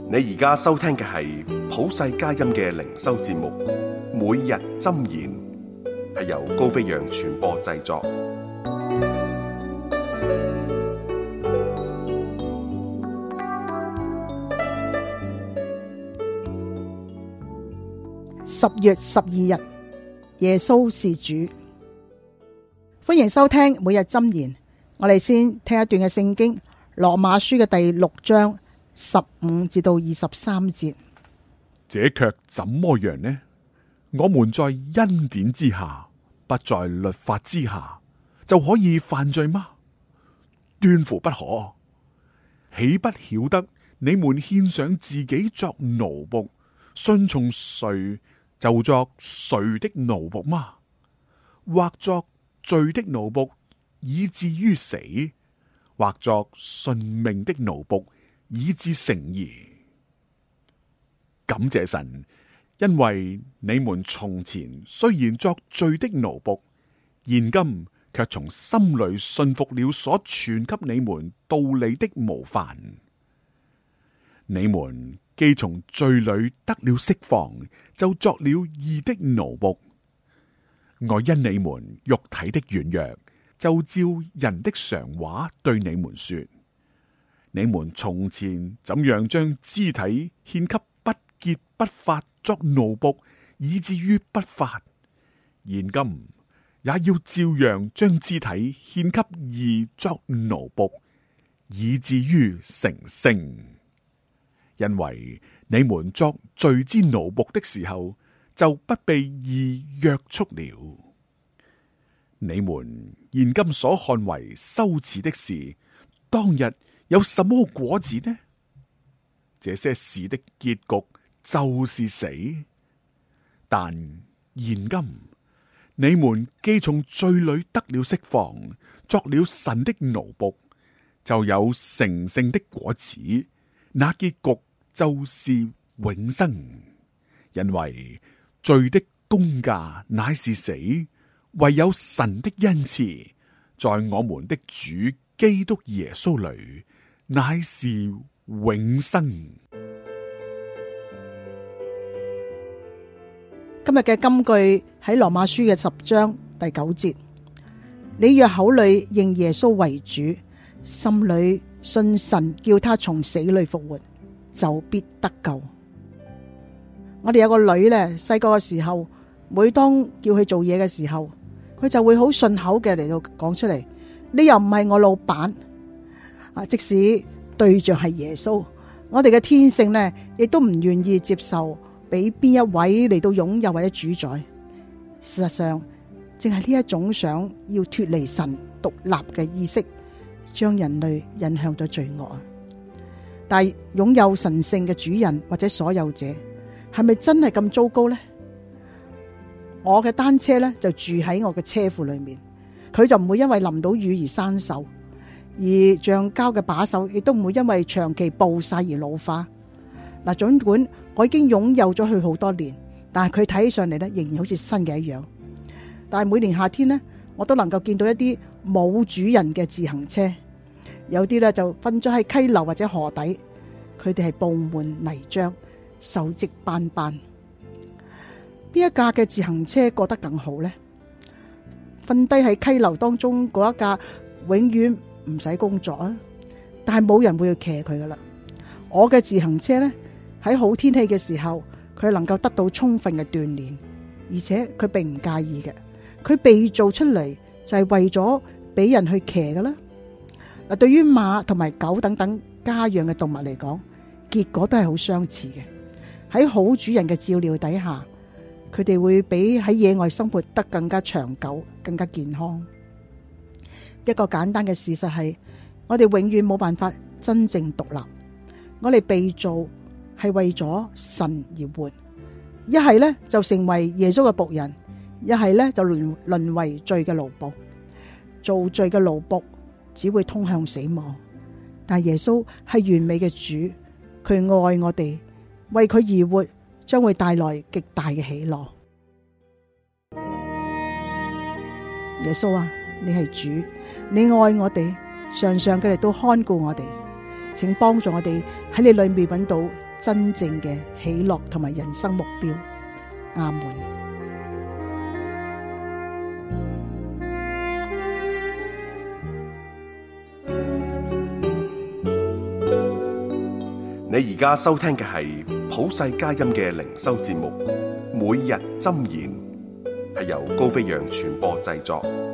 你而家收聽嘅係普世佳音嘅靈修節目，每日箴言，係由高飛揚傳播製作。 10月12日，耶穌是主。歡迎收聽每日箴言。我哋先聽一段嘅聖經，羅馬書嘅第6章15至到23節。 這卻怎麼樣呢？我們在恩典之下，不在律法之下，就可以犯罪嗎？斷乎不可。豈不曉得你們獻上自己作奴僕，順從誰就作誰的奴僕嗎？或作罪的奴僕，以至於死；或作順命的奴僕，以致成義。感謝神，因為你們從前雖然作罪的奴僕，現今卻從心裏信服了所傳給你們道理的模範。你們既從罪裏得了釋放，就作了義的奴僕。我因你們肉體的軟弱，就照人的常話對你們說：你們從前怎樣將肢體獻給不潔不法作奴僕，以至於不法，現今也要照樣將肢體獻給義作奴僕，以至於成聖。因為你們作罪之奴僕的時候，就不被義約束了。你們現今所看為羞恥的事，當日有什麼果子呢？這些事的結局就是死。但現今你們既從罪裏得了釋放，作了神的奴僕，就有成聖的果子，那結局就是永生。因為罪的工價乃是死，唯有神的恩慈，在我們的主基督耶穌裏，乃是永生。 今日嘅金句喺羅馬書嘅10章第9節。你若口裏認耶穌為主，心裏信神叫他從死裏復活，就必得救。我哋有個女咧，細個嘅時候，每當叫佢做嘢嘅時候，佢就會好順口嘅嚟到講出嚟。你又唔係我老闆啊！即使對象係耶穌，我哋嘅天性呢，亦都唔願意接受俾邊一位嚟到擁有或者主宰。事實上，正係呢一種想要脫離神獨立嘅意識，將人類引向咗罪惡。但係擁有神聖嘅主人或者所有者，係咪真係咁糟糕呢？我嘅單車咧就住喺我嘅車庫裏面，佢就唔會因為淋到雨而生鏽，而橡膠嘅把手亦都唔會因為長期暴曬而老化。嗱，盡管我已經擁有咗佢好多年，但係佢睇起上嚟咧仍然好似新嘅一樣。但係每年夏天呢，我都能夠見到一啲冇主人嘅自行車，有啲咧就瞓咗喺溪流或者河底，佢哋係布滿泥漿，鏽跡斑斑。邊一架嘅自行車過得更好呢？瞓低喺溪流當中嗰一架永遠唔使工作啊，但係冇人會去騎佢噶啦。我嘅自行車呢，喺好天氣嘅時候，佢能夠得到充分嘅鍛煉，而且佢並唔介意嘅。佢被做出嚟就係為咗俾人去騎噶啦。嗱，對於馬同埋狗等等家養嘅動物嚟講，結果都係好相似嘅。喺好主人嘅照料底下，佢哋會比喺野外生活得更加長久，更加健康。一個簡單嘅事實係，我哋永遠冇辦法真正獨立。我哋被造係為咗神而活，一係呢就成為耶穌嘅僕人，一係呢就淪為罪嘅奴僕。做罪嘅奴僕只會通向死亡，但耶穌係完美嘅主，佢愛我哋，為佢而活，將會帶來極大嘅喜樂。耶穌啊，你係主，你愛我哋，常常嘅嚟到看顧我哋，請幫助我哋喺你裏面揾到真正嘅喜樂同埋人生目標。阿門。 你而家收聽嘅係普世佳音嘅靈修節目《每日箴言》，係由高飛揚傳播製作。